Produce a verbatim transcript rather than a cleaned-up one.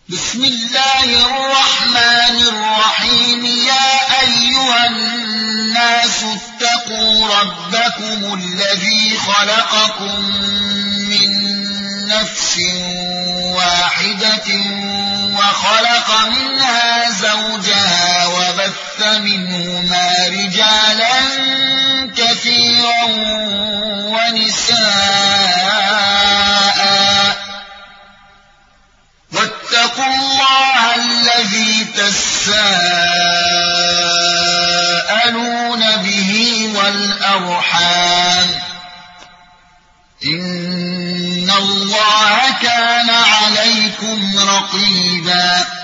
بسم الله الرحمن الرحيم يا أيها الناس اتقوا ربكم الذي خلقكم من نفس واحدة وخلق منها زوجها وبث منهما رجالا كثيرا ونساء واتقوا الله الذي تساءلون به والأرحام إن الله كان عليكم رقيبا